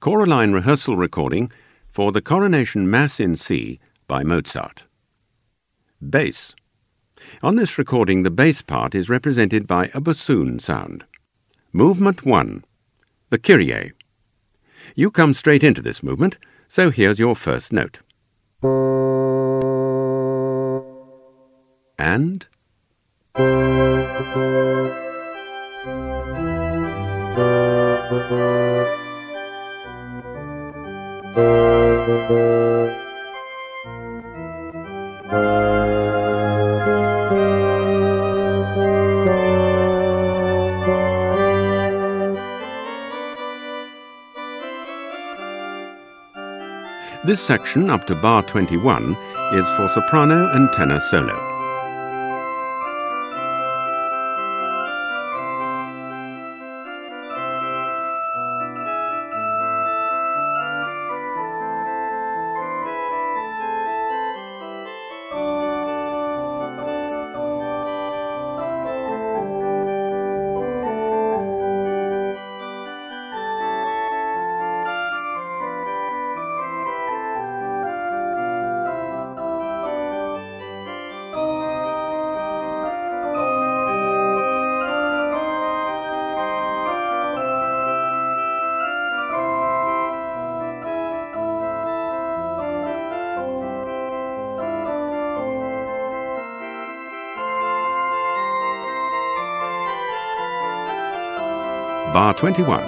Choraline rehearsal recording for the Coronation Mass in C by Mozart. Bass. On this recording, the bass part is represented by a bassoon sound. Movement 1. The Kyrie. You come straight into this movement, so here's your first note. And... This section, up to bar 21, is for soprano and tenor solo. Bar 21.